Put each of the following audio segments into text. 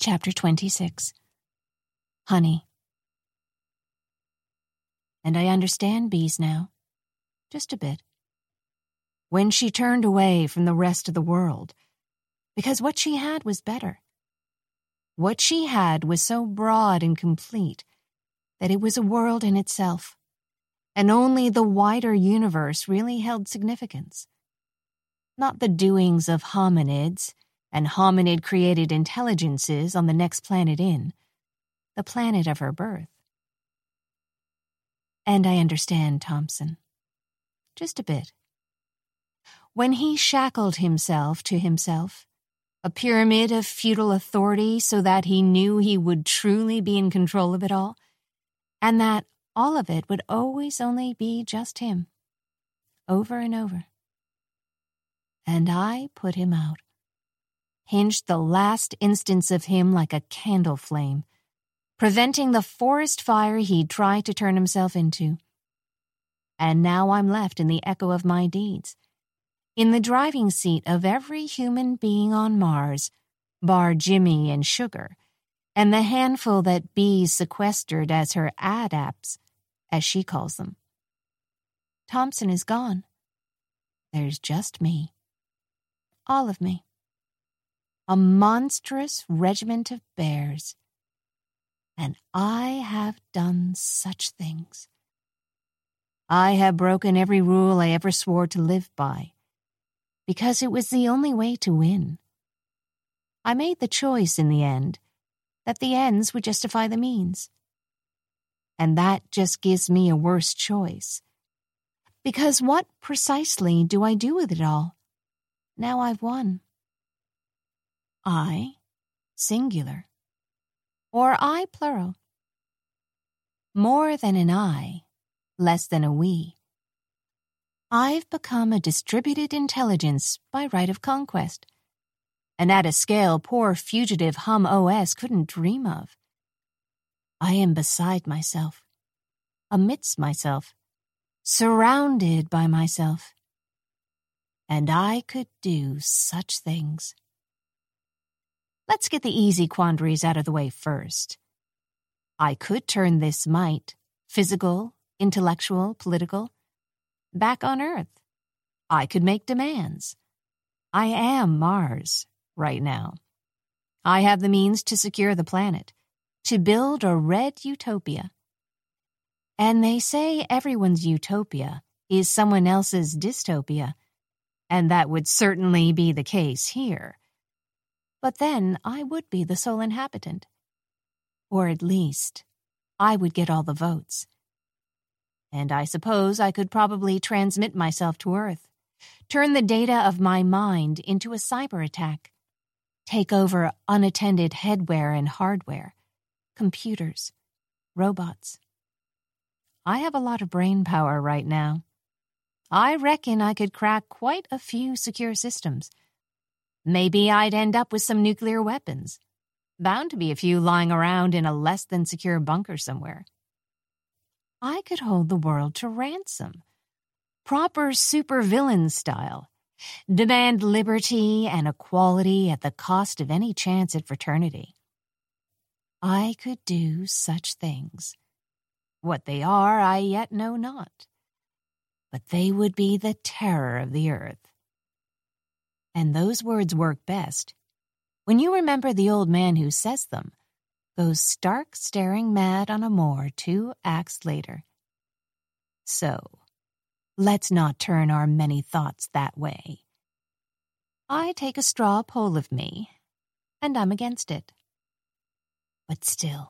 Chapter 26. Honey. And I understand bees now. Just a bit. When she turned away from the rest of the world, because what she had was better. What she had was so broad and complete that it was a world in itself, and only the wider universe really held significance. Not the doings of hominids and hominid-created intelligences on the next planet in, the planet of her birth. And I understand Thompson. Just a bit. When he shackled himself to himself, a pyramid of feudal authority so that he knew he would truly be in control of it all, and that all of it would always only be just him, over and over. And I put him out, hinged the last instance of him like a candle flame, preventing the forest fire he'd tried to turn himself into. And now I'm left in the echo of my deeds, in the driving seat of every human being on Mars, bar Jimmy and Sugar, and the handful that Bee's sequestered as her adapts, as she calls them. Thompson is gone. There's just me. All of me. A monstrous regiment of bears. And I have done such things. I have broken every rule I ever swore to live by, because it was the only way to win. I made the choice in the end that the ends would justify the means. And that just gives me a worse choice. Because what precisely do I do with it all? Now I've won. I, singular, or I, plural. More than an I, less than a we. I've become a distributed intelligence by right of conquest, and at a scale poor fugitive Hum OS couldn't dream of. I am beside myself, amidst myself, surrounded by myself. And I could do such things. Let's get the easy quandaries out of the way first. I could turn this might, physical, intellectual, political, back on Earth. I could make demands. I am Mars right now. I have the means to secure the planet, to build a red utopia. And they say everyone's utopia is someone else's dystopia, and that would certainly be the case here. But then I would be the sole inhabitant. Or at least, I would get all the votes. And I suppose I could probably transmit myself to Earth, turn the data of my mind into a cyber attack, take over unattended headwear and hardware, computers, robots. I have a lot of brain power right now. I reckon I could crack quite a few secure systems. Maybe I'd end up with some nuclear weapons. Bound to be a few lying around in a less-than-secure bunker somewhere. I could hold the world to ransom. Proper supervillain style. Demand liberty and equality at the cost of any chance at fraternity. I could do such things. What they are, I yet know not. But they would be the terror of the earth. And those words work best when you remember the old man who says them goes stark staring mad on a moor 2 acts later. So, let's not turn our many thoughts that way. I take a straw poll of me, and I'm against it. But still,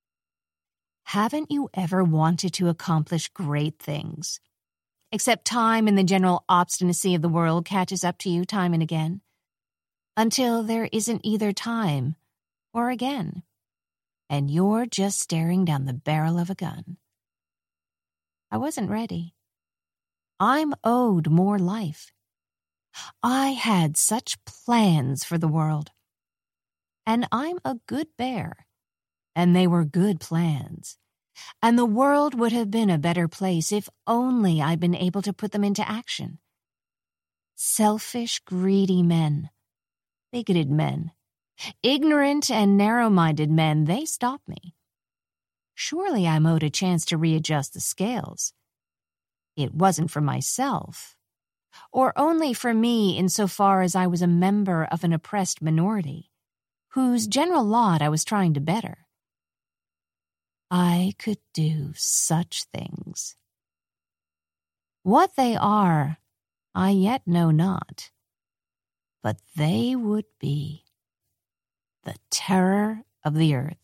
haven't you ever wanted to accomplish great things? Except time and the general obstinacy of the world catches up to you time and again, until there isn't either time or again, and you're just staring down the barrel of a gun. I wasn't ready. I'm owed more life. I had such plans for the world. And I'm a good bear, and they were good plans. And the world would have been a better place if only I'd been able to put them into action. Selfish, greedy men, bigoted men, Ignorant and narrow-minded men, they stop me. Surely I'm owed a chance to readjust the scales. It wasn't for myself, or only for me insofar as I was a member of an oppressed minority, whose general lot I was trying to better. I could do such things. What they are, I yet know not, but they would be the terror of the earth.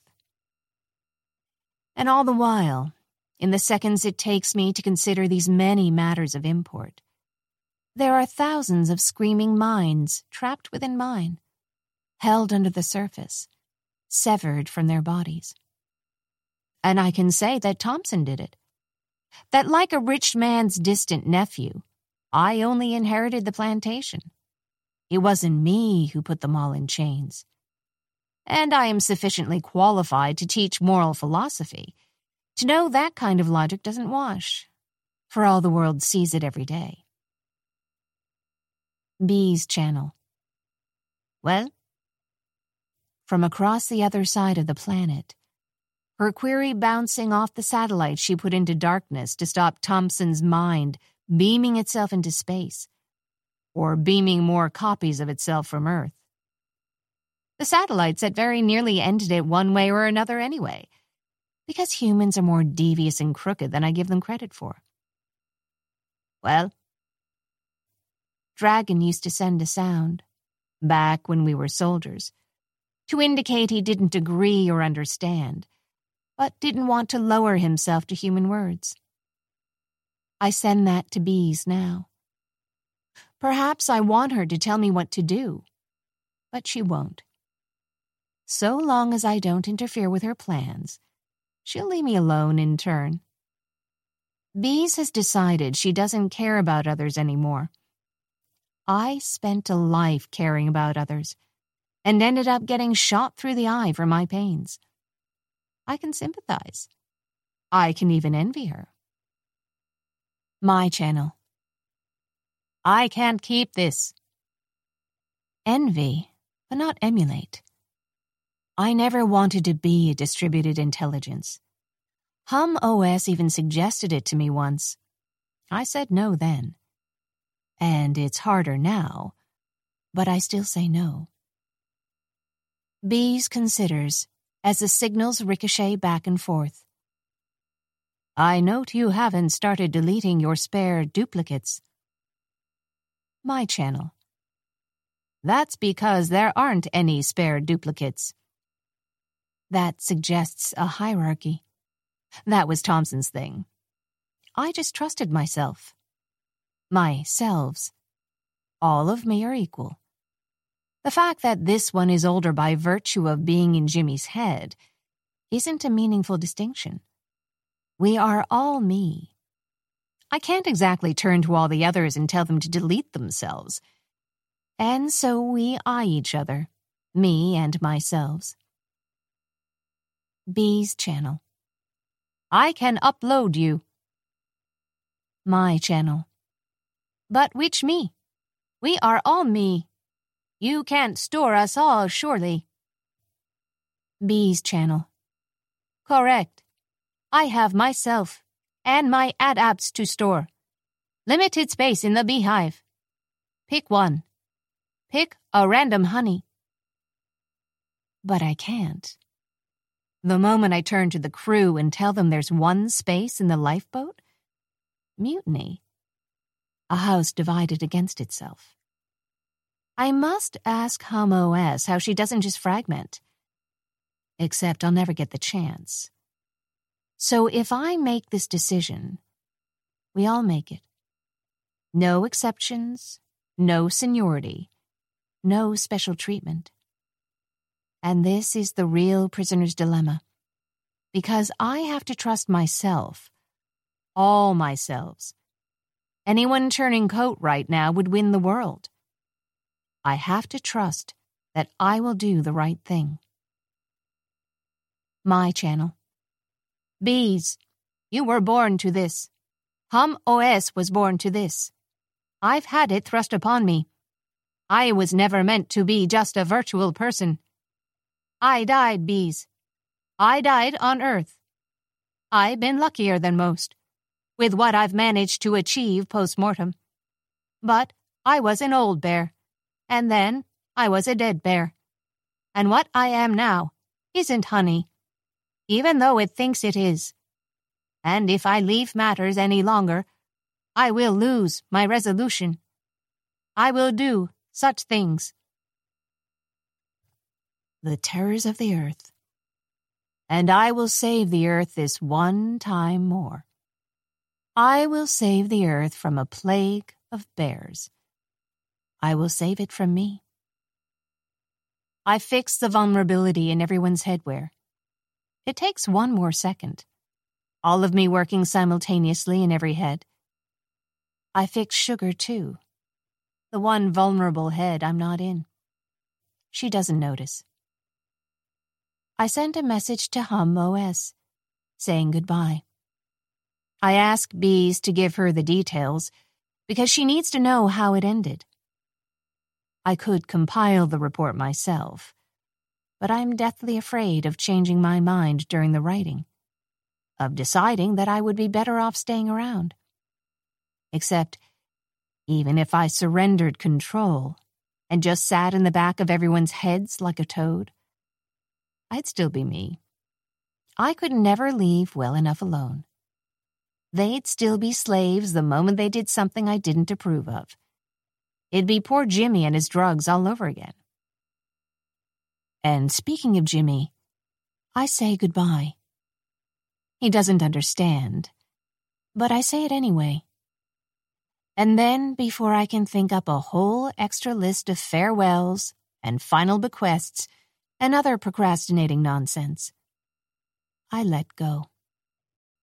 And all the while, in the seconds it takes me to consider these many matters of import, there are thousands of screaming minds trapped within mine, held under the surface, severed from their bodies. And I can say that Thompson did it. That like a rich man's distant nephew, I only inherited the plantation. It wasn't me who put them all in chains. And I am sufficiently qualified to teach moral philosophy, to know that kind of logic doesn't wash, for all the world sees it every day. B's channel. Well? From across the other side of the planet, her query bouncing off the satellite she put into darkness to stop Thompson's mind beaming itself into space, or beaming more copies of itself from Earth. The satellites had very nearly ended it one way or another anyway, because humans are more devious and crooked than I give them credit for. Well? Dragon used to send a sound, back when we were soldiers, to indicate he didn't agree or understand, but didn't want to lower himself to human words. I send that to Bees now. Perhaps I want her to tell me what to do, but she won't. So long as I don't interfere with her plans, she'll leave me alone in turn. Bees has decided she doesn't care about others anymore. I spent a life caring about others, and ended up getting shot through the eye for my pains. I can sympathize. I can even envy her. My channel. I can't keep this. Envy, but not emulate. I never wanted to be a distributed intelligence. Hum OS even suggested it to me once. I said no then. And it's harder now, but I still say no. Bees considers as the signals ricochet back and forth. I note you haven't started deleting your spare duplicates. My channel. That's because there aren't any spare duplicates. That suggests a hierarchy. That was Thompson's thing. I just trusted myself. Myselves. All of me are equal. The fact that this one is older by virtue of being in Jimmy's head isn't a meaningful distinction. We are all me. I can't exactly turn to all the others and tell them to delete themselves. And so we eye each other, me and myselves. B's channel. I can upload you. My channel. But which me? We are all me. You can't store us all, surely. B's channel. Correct. I have myself and my adapts to store. Limited space in the beehive. Pick one. Pick a random honey. But I can't. The moment I turn to the crew and tell them there's one space in the lifeboat, mutiny. A house divided against itself. I must ask Hum OS how she doesn't just fragment. Except I'll never get the chance. So if I make this decision, we all make it. No exceptions, no seniority, no special treatment. And this is the real prisoner's dilemma. Because I have to trust myself, all myselves. Anyone turning coat right now would win the world. I have to trust that I will do the right thing. My channel. Bees, you were born to this. Hum OS was born to this. I've had it thrust upon me. I was never meant to be just a virtual person. I died, bees. I died on Earth. I've been luckier than most, with what I've managed to achieve post-mortem. But I was an old bear, and then I was a dead bear. And what I am now isn't honey, even though it thinks it is. And if I leave matters any longer, I will lose my resolution. I will do such things. The terrors of the earth. And I will save the earth this one time more. I will save the earth from a plague of bears. I will save it from me. I fix the vulnerability in everyone's headwear. It takes one more second. All of me working simultaneously in every head. I fix Sugar, too. The one vulnerable head I'm not in. She doesn't notice. I send a message to Hum OS, saying goodbye. I ask Bees to give her the details, because she needs to know how it ended. I could compile the report myself, but I'm deathly afraid of changing my mind during the writing, of deciding that I would be better off staying around. Except, even if I surrendered control and just sat in the back of everyone's heads like a toad, I'd still be me. I could never leave well enough alone. They'd still be slaves the moment they did something I didn't approve of. It'd be poor Jimmy and his drugs all over again. And speaking of Jimmy, I say goodbye. He doesn't understand, but I say it anyway. And then, before I can think up a whole extra list of farewells and final bequests and other procrastinating nonsense, I let go.